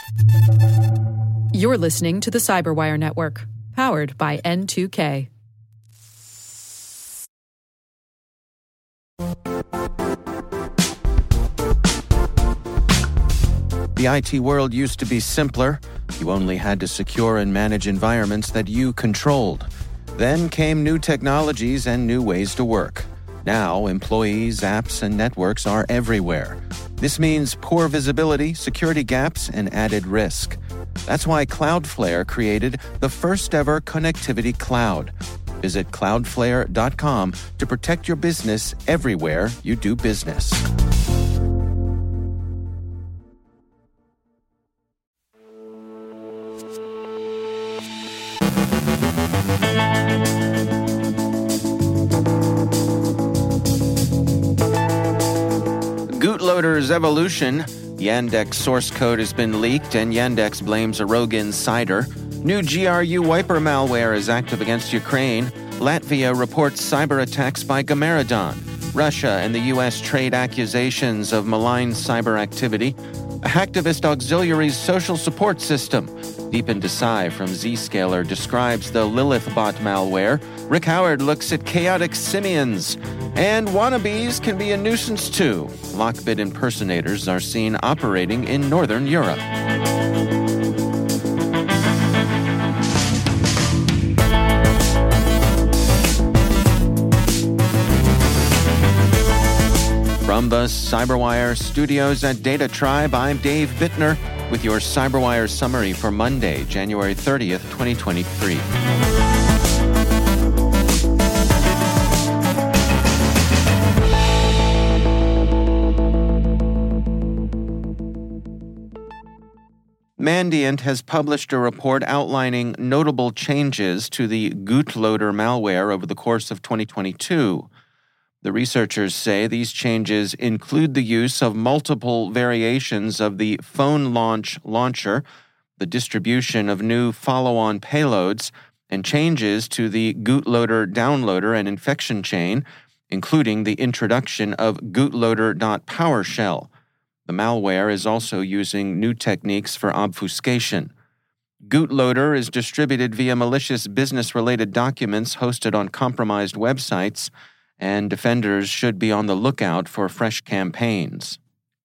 You're listening to the Cyberwire Network, powered by N2K. The IT world used to be simpler. You only had to secure and manage environments that you controlled. Then came new technologies and new ways to work. Now, employees, apps, and networks are everywhere. This means poor visibility, security gaps, and added risk. That's why Cloudflare created the first-ever connectivity cloud. Visit cloudflare.com to protect your business everywhere you do business. Bootloader's evolution. Yandex source code has been leaked, and Yandex blames a rogue insider. New GRU wiper malware is active against Ukraine. Latvia reports cyber attacks by Gamaredon. Russia and the U.S. trade accusations of malign cyber activity. A hacktivist auxiliary's social support system. Deep into Psy from Zscaler describes the Lilithbot malware. Rick Howard looks at chaotic simians. And wannabes can be a nuisance too. Lockbit impersonators are seen operating in Northern Europe. From the Cyberwire studios at Data Tribe, I'm Dave Bittner with your Cyberwire summary for Monday, January 30th, 2023. Mandiant has published a report outlining notable changes to the Bootloader malware over the course of 2022. The researchers say these changes include the use of multiple variations of the phone launcher, the distribution of new follow-on payloads, and changes to the Bootloader downloader and infection chain, including the introduction of bootloader.powershell. The malware is also using new techniques for obfuscation. Bootloader is distributed via malicious business-related documents hosted on compromised websites, and defenders should be on the lookout for fresh campaigns.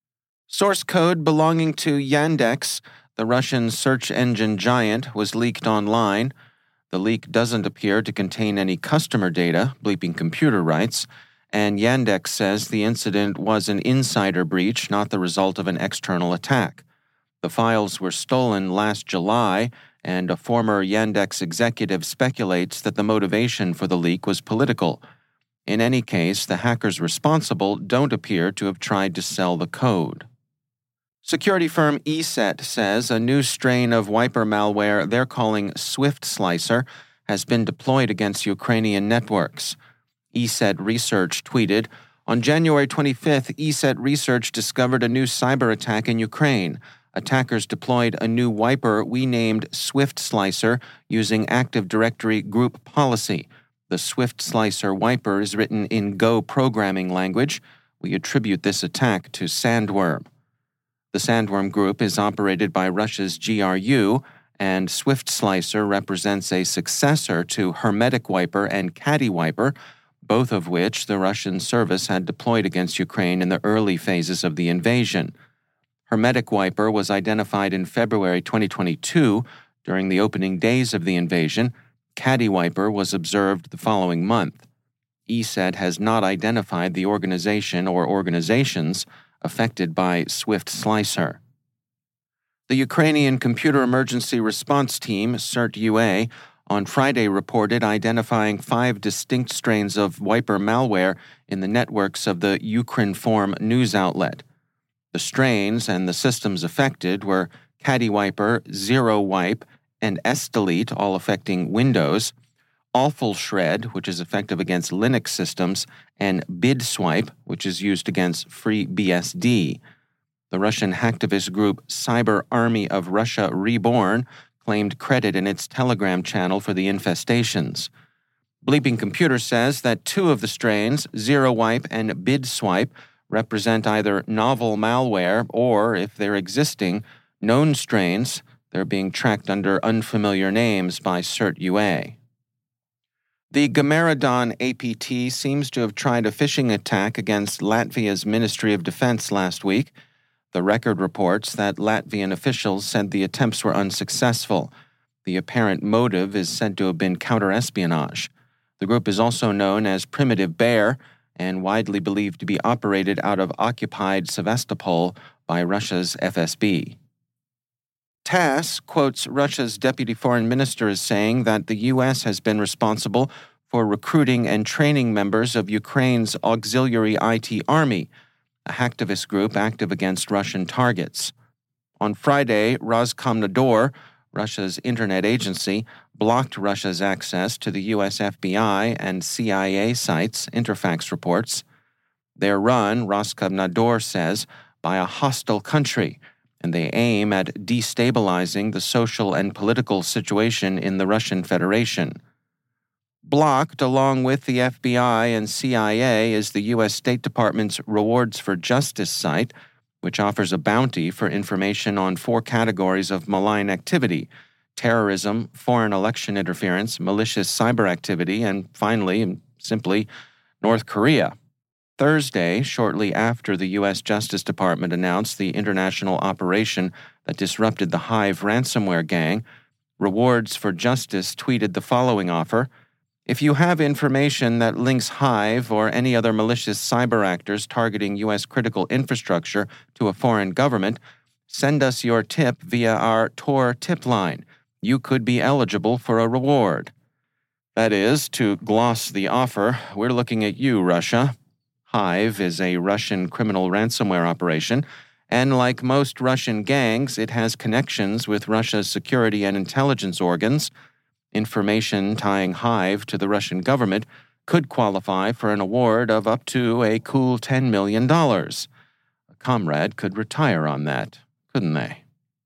Source code belonging to Yandex, the Russian search engine giant, was leaked online. The leak doesn't appear to contain any customer data, Bleeping Computer writes, and Yandex says the incident was an insider breach, not the result of an external attack. The files were stolen last July, and a former Yandex executive speculates that the motivation for the leak was political. In any case, the hackers responsible don't appear to have tried to sell the code. Security firm ESET says a new strain of wiper malware they're calling Swift Slicer has been deployed against Ukrainian networks. ESET Research tweeted, on January 25th, ESET Research discovered a new cyber attack in Ukraine. Attackers deployed a new wiper we named Swift Slicer using Active Directory group policy. The Swift Slicer wiper is written in Go programming language. We attribute this attack to Sandworm. The Sandworm group is operated by Russia's GRU, and Swift Slicer represents a successor to Hermetic Wiper and Caddy Wiper, both of which the Russian service had deployed against Ukraine in the early phases of the invasion. Hermetic Wiper was identified in February 2022 during the opening days of the invasion. Caddy Wiper was observed the following month. ESET has not identified the organization or organizations affected by Swift Slicer. The Ukrainian Computer Emergency Response Team, CERT-UA, on Friday reported identifying 5 distinct strains of wiper malware in the networks of the Ukrinform news outlet. The strains and the systems affected were Caddy Wiper, Zero Wipe, and S-Delete, all affecting Windows, Awful Shred, which is effective against Linux systems, and BidSwipe, which is used against FreeBSD. The Russian hacktivist group Cyber Army of Russia Reborn claimed credit in its Telegram channel for the infestations. Bleeping Computer says that 2 of the strains, Zero Wipe and BidSwipe, represent either novel malware or, if they're existing, known strains, they're being tracked under unfamiliar names by CERT-UA. The Gameradon APT seems to have tried a phishing attack against Latvia's Ministry of Defense last week. The Record reports that Latvian officials said the attempts were unsuccessful. The apparent motive is said to have been counterespionage. The group is also known as Primitive Bear and widely believed to be operated out of occupied Sevastopol by Russia's FSB. TASS quotes Russia's deputy foreign minister as saying that the U.S. has been responsible for recruiting and training members of Ukraine's auxiliary IT army, a hacktivist group active against Russian targets. On Friday, Roskomnadzor, Russia's internet agency, blocked Russia's access to the U.S. FBI and CIA sites, Interfax reports. They're run, Roskomnadzor says, by a hostile country, and they aim at destabilizing the social and political situation in the Russian Federation. Blocked, along with the FBI and CIA, is the U.S. State Department's Rewards for Justice site, which offers a bounty for information on 4 categories of malign activity: terrorism, foreign election interference, malicious cyber activity, and finally, and simply, North Korea. Thursday, shortly after the U.S. Justice Department announced the international operation that disrupted the Hive ransomware gang, Rewards for Justice tweeted the following offer: "If you have information that links Hive or any other malicious cyber actors targeting U.S. critical infrastructure to a foreign government, send us your tip via our Tor tip line. You could be eligible for a reward." That is, to gloss the offer, we're looking at you, Russia. Hive is a Russian criminal ransomware operation, and like most Russian gangs, it has connections with Russia's security and intelligence organs. Information tying Hive to the Russian government could qualify for an award of up to a cool $10 million. A comrade could retire on that, couldn't they?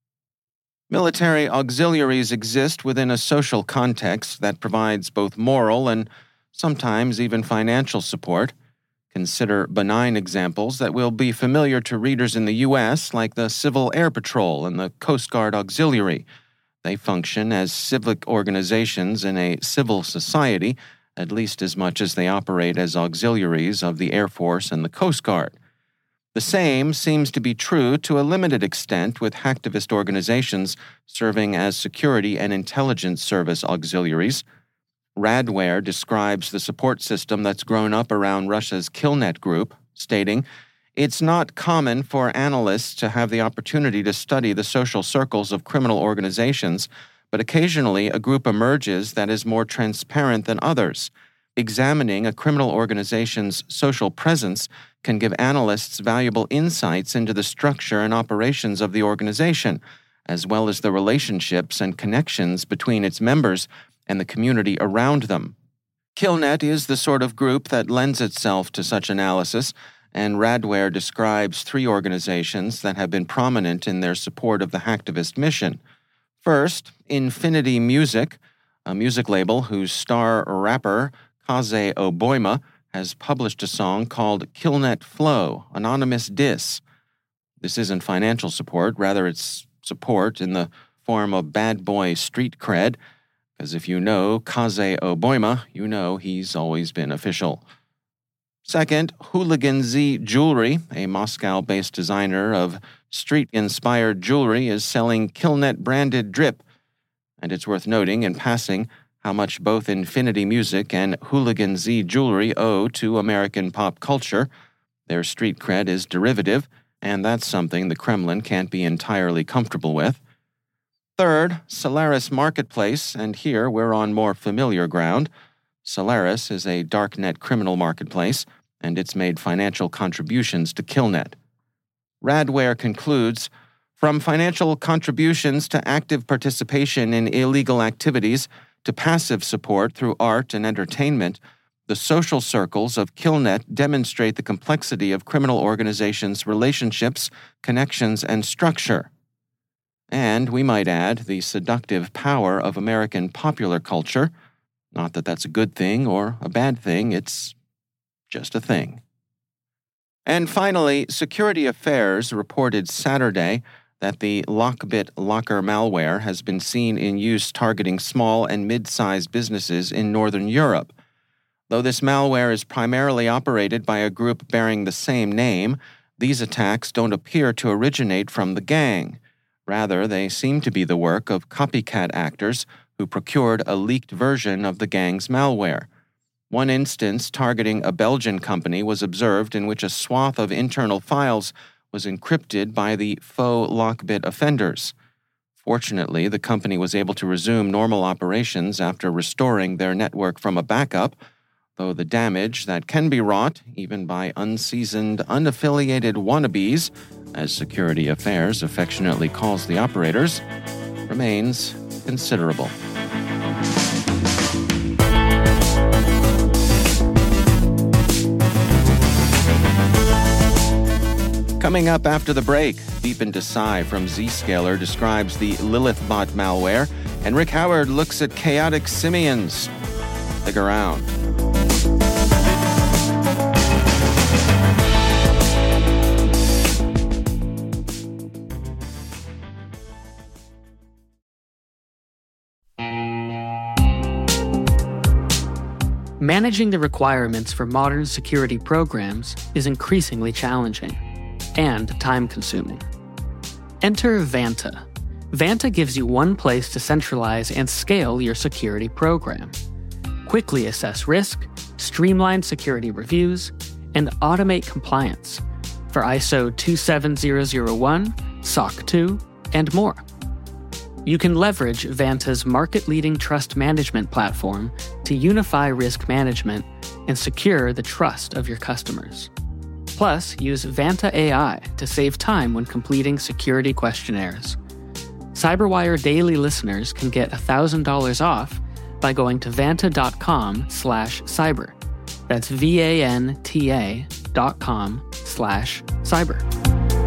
Military auxiliaries exist within a social context that provides both moral and sometimes even financial support. Consider benign examples that will be familiar to readers in the U.S., like the Civil Air Patrol and the Coast Guard Auxiliary. They function as civic organizations in a civil society, at least as much as they operate as auxiliaries of the Air Force and the Coast Guard. The same seems to be true to a limited extent with hacktivist organizations serving as security and intelligence service auxiliaries. Radware describes the support system that's grown up around Russia's Killnet group, stating, "It's not common for analysts to have the opportunity to study the social circles of criminal organizations, but occasionally a group emerges that is more transparent than others. Examining a criminal organization's social presence can give analysts valuable insights into the structure and operations of the organization, as well as the relationships and connections between its members and the community around them." Killnet is the sort of group that lends itself to such analysis, and Radware describes 3 organizations that have been prominent in their support of the hacktivist mission. First, Infinity Music, a music label whose star rapper, Kaze Oboima, has published a song called Killnet Flow, Anonymous Diss. This isn't financial support, rather it's support in the form of bad boy street cred, because if you know Kaze Oboima, you know he's always been official. Second, Hooligan Z Jewelry, a Moscow-based designer of street-inspired jewelry, is selling Killnet-branded drip, and it's worth noting in passing how much both Infinity Music and Hooligan Z Jewelry owe to American pop culture. Their street cred is derivative, and that's something the Kremlin can't be entirely comfortable with. Third, Solaris Marketplace, and here we're on more familiar ground. Solaris is a darknet criminal marketplace, and it's made financial contributions to Killnet. Radware concludes, "From financial contributions to active participation in illegal activities to passive support through art and entertainment, the social circles of Killnet demonstrate the complexity of criminal organizations' relationships, connections, and structure." And, we might add, the seductive power of American popular culture. Not that that's a good thing or a bad thing, it's just a thing. And finally, Security Affairs reported Saturday that the Lockbit Locker malware has been seen in use targeting small and mid-sized businesses in Northern Europe. Though this malware is primarily operated by a group bearing the same name, these attacks don't appear to originate from the gang. Rather, they seem to be the work of copycat actors who procured a leaked version of the gang's malware. One instance targeting a Belgian company was observed in which a swath of internal files was encrypted by the faux Lockbit offenders. Fortunately, the company was able to resume normal operations after restoring their network from a backup, though the damage that can be wrought, even by unseasoned, unaffiliated wannabes, as Security Affairs affectionately calls the operators, remains considerable. Coming up after the break, Deepan Desai from Zscaler describes the LilithBot malware, and Rick Howard looks at chaotic simians. Stick around. Managing the requirements for modern security programs is increasingly challenging and time-consuming. Enter Vanta. Vanta gives you one place to centralize and scale your security program. Quickly assess risk, streamline security reviews, and automate compliance for ISO 27001, SOC 2, and more. You can leverage Vanta's market-leading trust management platform to unify risk management and secure the trust of your customers. Plus, use Vanta AI to save time when completing security questionnaires. CyberWire Daily listeners can get $1,000 off by going to vanta.com/cyber. That's VANTA.com/cyber.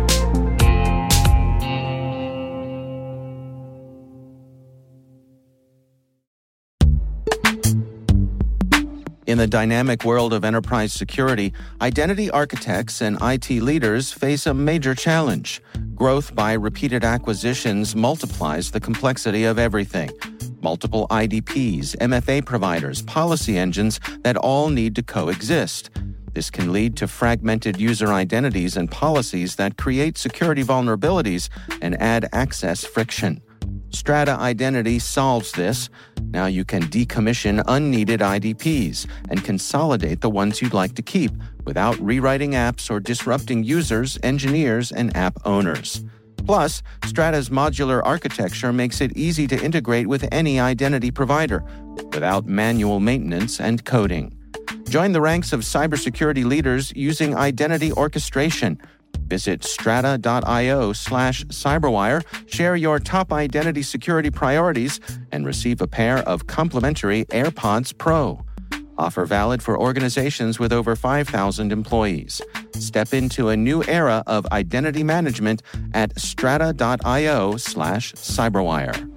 In the dynamic world of enterprise security, identity architects and IT leaders face a major challenge. Growth by repeated acquisitions multiplies the complexity of everything. Multiple IDPs, MFA providers, policy engines that all need to coexist. This can lead to fragmented user identities and policies that create security vulnerabilities and add access friction. Strata Identity solves this. Now you can decommission unneeded IDPs and consolidate the ones you'd like to keep without rewriting apps or disrupting users, engineers, and app owners. Plus, Strata's modular architecture makes it easy to integrate with any identity provider without manual maintenance and coding. Join the ranks of cybersecurity leaders using identity orchestration. Visit strata.io/cyberwire, share your top identity security priorities, and receive a pair of complimentary AirPods Pro. Offer valid for organizations with over 5,000 employees. Step into a new era of identity management at strata.io/cyberwire.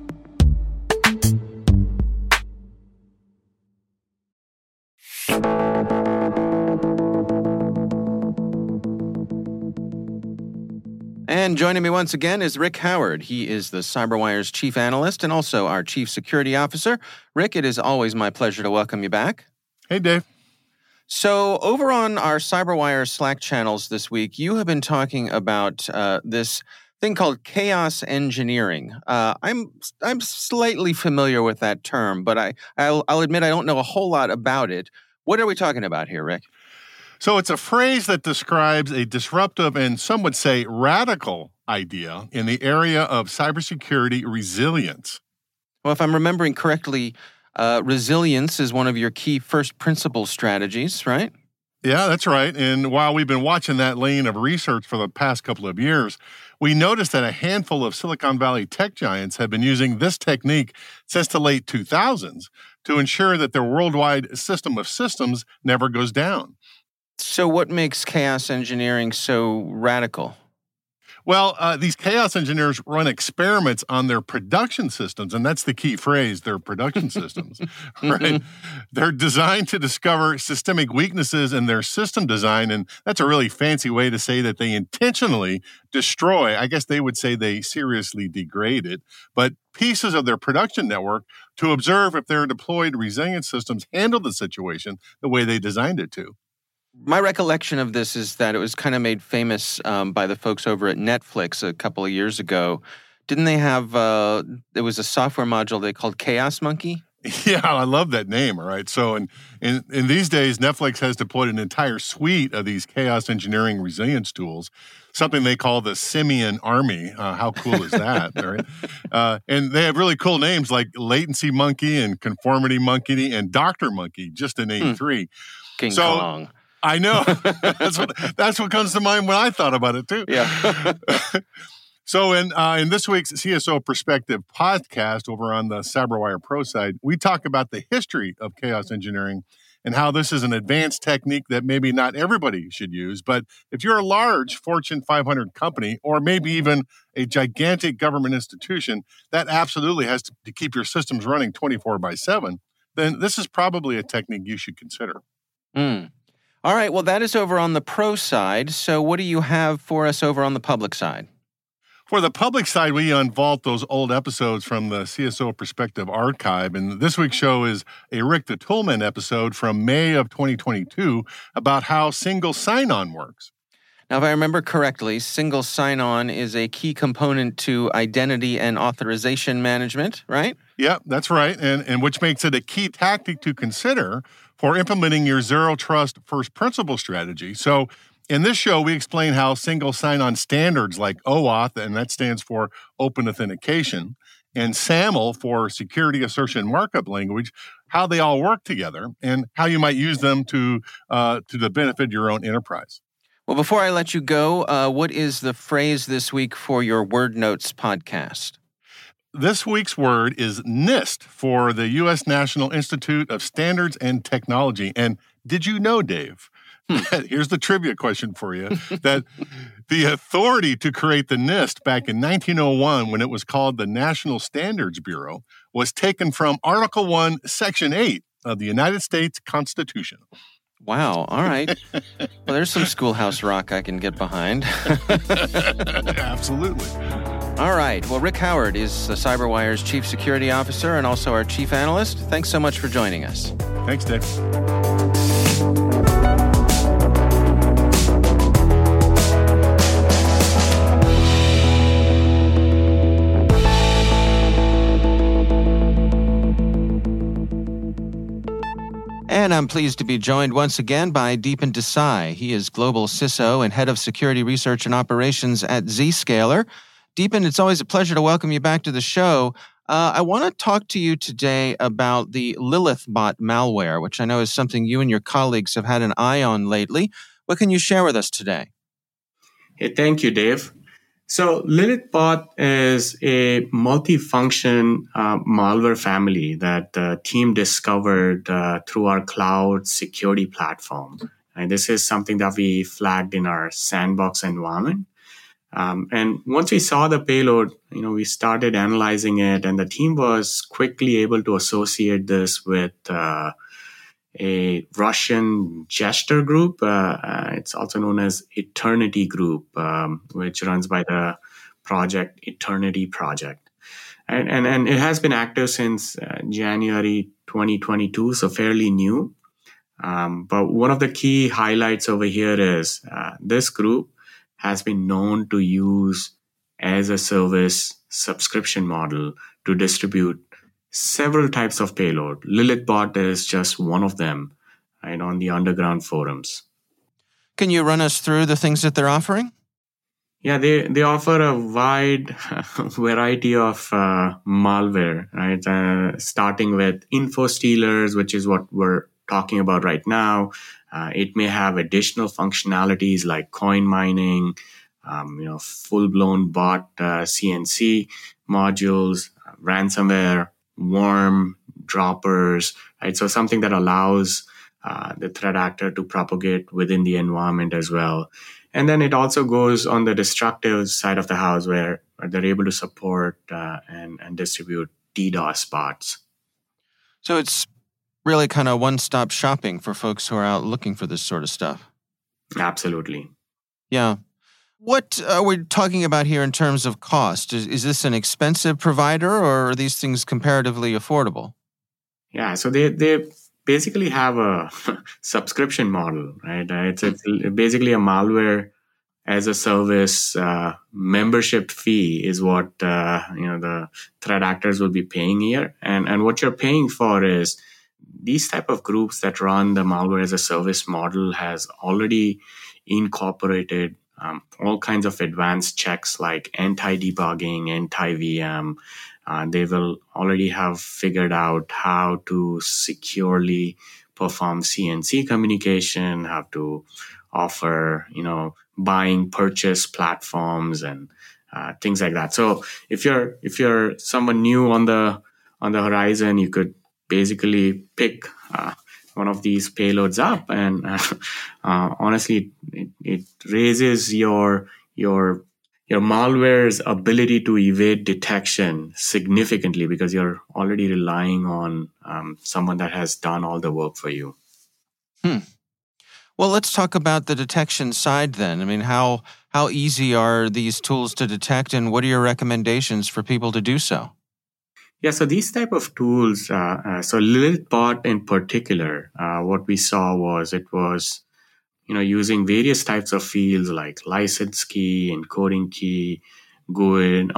And joining me once again is Rick Howard. He is the CyberWire's chief analyst and also our chief security officer. Rick, it is always my pleasure to welcome you back. Hey, Dave. So over on our CyberWire Slack channels this week, you have been talking about this thing called chaos engineering. I'm slightly familiar with that term, but I'll admit I don't know a whole lot about it. What are we talking about here, Rick? So it's a phrase that describes a disruptive and some would say radical idea in the area of cybersecurity resilience. Well, if I'm remembering correctly, resilience is one of your key first principle strategies, right? Yeah, that's right. And while we've been watching that lane of research for the past couple of years, we noticed that a handful of Silicon Valley tech giants have been using this technique since the late 2000s to ensure that their worldwide system of systems never goes down. So what makes chaos engineering so radical? Well, these chaos engineers run experiments on their production systems, and that's the key phrase, their production systems, right? They're designed to discover systemic weaknesses in their system design, and that's a really fancy way to say that they intentionally destroy, I guess they would say they seriously degrade it, but pieces of their production network to observe if their deployed resilient systems handle the situation the way they designed it to. My recollection of this is that it was kind of made famous by the folks over at Netflix a couple of years ago. Didn't they have, there was a software module they called Chaos Monkey? Yeah, I love that name, all right? So in these days, Netflix has deployed an entire suite of these chaos engineering resilience tools, something they call the Simian Army. How cool is that, right? And they have really cool names like Latency Monkey and Conformity Monkey and Dr. Monkey, just to name three. King Kong. I know. That's what comes to mind when I thought about it, too. Yeah. So in this week's CSO Perspective podcast over on the CyberWire Pro side, we talk about the history of chaos engineering and how this is an advanced technique that maybe not everybody should use. But if you're a large Fortune 500 company or maybe even a gigantic government institution that absolutely has to keep your systems running 24/7, then this is probably a technique you should consider. All right. Well, that is over on the pro side. So what do you have for us over on the public side? For the public side, we unvault those old episodes from the CSO Perspective archive. And this week's show is a Rick the Toolman episode from May of 2022 about how single sign-on works. Now, if I remember correctly, single sign-on is a key component to identity and authorization management, right? Yeah, that's right. And which makes it a key tactic to consider for implementing your zero trust first principle strategy. So in this show, we explain how single sign-on standards like OAuth, and that stands for Open Authentication, and SAML for Security Assertion Markup Language, how they all work together and how you might use them to the benefit of your own enterprise. Well, before I let you go, what is the phrase this week for your Word Notes podcast? This week's word is NIST for the U.S. National Institute of Standards and Technology. And did you know, Dave, here's the trivia question for you, that the authority to create the NIST back in 1901, when it was called the National Standards Bureau, was taken from Article 1, Section 8 of the United States Constitution. Wow. All right. Well, there's some schoolhouse rock I can get behind. Absolutely. All right. Well, Rick Howard is the CyberWire's Chief Security Officer and also our Chief Analyst. Thanks so much for joining us. Thanks, Dave. And I'm pleased to be joined once again by Deepan Desai. He is Global CISO and Head of Security Research and Operations at Zscaler. Deepan, it's always a pleasure to welcome you back to the show. I want to talk to you today about the Lilithbot malware, which I know is something you and your colleagues have had an eye on lately. What can you share with us today? Hey, thank you, Dave. So Lilithbot is a multifunction malware family that the team discovered through our cloud security platform. And this is something that we flagged in our sandbox environment. And once we saw the payload, we started analyzing it, and the team was quickly able to associate this with a Russian Jester group. It's also known as Eternity Group, which runs by the project Eternity Project. And it has been active since January 2022, so fairly new. But one of the key highlights over here is this group has been known to use as a service subscription model to distribute several types of payload. Lilithbot is just one of them, right, on the underground forums. Can you run us through the things that they're offering? Yeah, they offer a wide variety of malware, right? Starting with info stealers, which is what we're talking about right now. It may have additional functionalities like coin mining, full-blown bot CNC modules, ransomware, worm droppers, right? So something that allows the threat actor to propagate within the environment as well. And then it also goes on the destructive side of the house where they're able to support and distribute DDoS bots. So it's really kind of one-stop shopping for folks who are out looking for this sort of stuff. Absolutely. Yeah. What are we talking about here in terms of cost? Is this an expensive provider, or are these things comparatively affordable? Yeah, so they basically have a subscription model, right? It's basically a malware as a service membership fee is what the threat actors will be paying here, and what you're paying for is these type of groups that run the malware as a service model has already incorporated all kinds of advanced checks like anti-debugging, anti-VM. They will already have figured out how to securely perform CNC communication, how to offer, buying purchase platforms and things like that. So if you're someone new on the horizon, you could basically pick one of these payloads up, and honestly, it raises your malware's ability to evade detection significantly because you're already relying on someone that has done all the work for you. Well, let's talk about the detection side then. I mean, how easy are these tools to detect, and what are your recommendations for people to do so? Yeah, so these type of tools, so Lilithbot in particular, what we saw was it was, using various types of fields like license key, encoding key, GUID,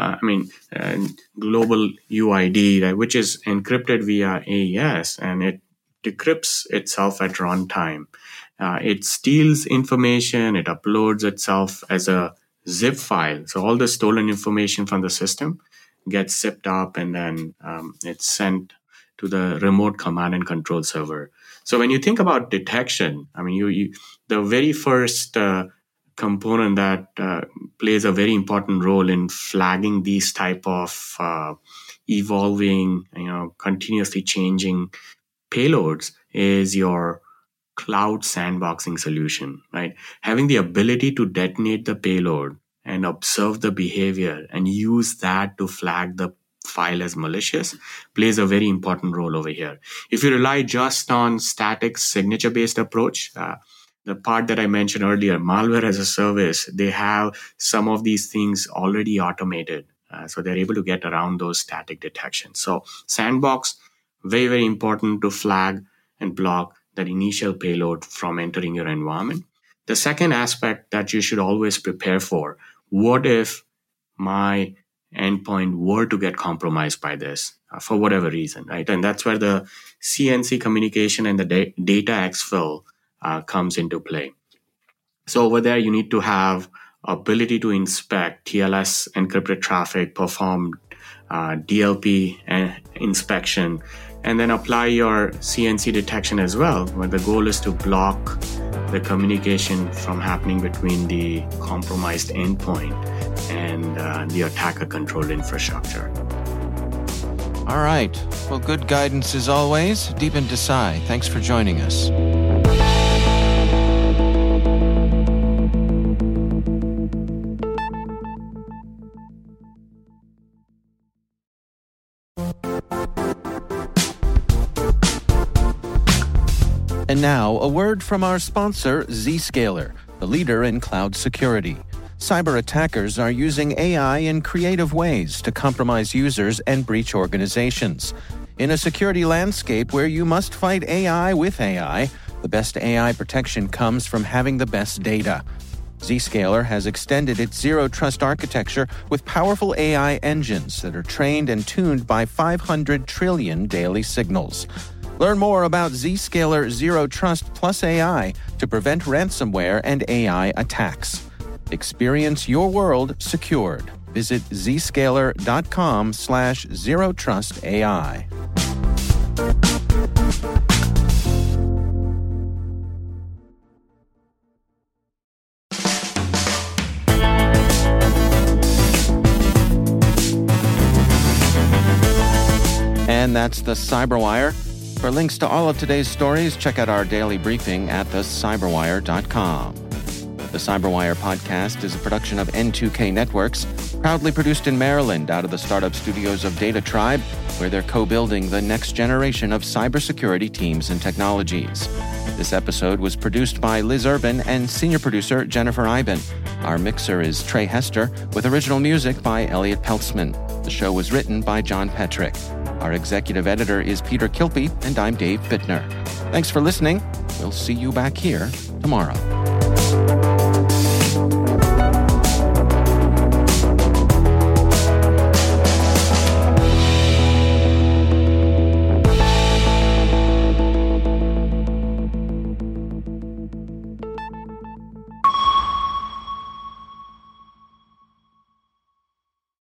global UID, right, which is encrypted via AES, and it decrypts itself at runtime. It steals information, it uploads itself as a zip file. So all the stolen information from the system gets zipped up, and then it's sent to the remote command and control server. So when you think about detection, you the very first component that plays a very important role in flagging these type of evolving, continuously changing payloads is your cloud sandboxing solution, right? Having the ability to detonate the payload and observe the behavior and use that to flag the file as malicious plays a very important role over here. If you rely just on static signature-based approach, the part that I mentioned earlier, malware as a service, they have some of these things already automated. So they're able to get around those static detections. So sandbox, very, very important to flag and block that initial payload from entering your environment. The second aspect that you should always prepare for, what if my endpoint were to get compromised by this for whatever reason, right? And that's where the CNC communication and the data exfil comes into play. So over there, you need to have ability to inspect TLS encrypted traffic, perform DLP inspection, and then apply your CNC detection as well, where the goal is to block the communication from happening between the compromised endpoint and the attacker-controlled infrastructure. All right. Well, good guidance as always. Deepan Desai, thanks for joining us. And now, a word from our sponsor, Zscaler, the leader in cloud security. Cyber attackers are using AI in creative ways to compromise users and breach organizations. In a security landscape where you must fight AI with AI, the best AI protection comes from having the best data. Zscaler has extended its Zero Trust architecture with powerful AI engines that are trained and tuned by 500 trillion daily signals. Learn more about Zscaler Zero Trust Plus AI to prevent ransomware and AI attacks. Experience your world secured. Visit zscaler.com/zerotrustai. And that's the Cyberwire. For links to all of today's stories, check out our daily briefing at thecyberwire.com. The CyberWire podcast is a production of N2K Networks, proudly produced in Maryland out of the startup studios of Data Tribe, where they're co-building the next generation of cybersecurity teams and technologies. This episode was produced by Liz Urban and senior producer Jennifer Iben. Our mixer is Trey Hester, with original music by Elliot Peltzman. The show was written by John Petrick. Our executive editor is Peter Kilpie, and I'm Dave Bittner. Thanks for listening. We'll see you back here tomorrow.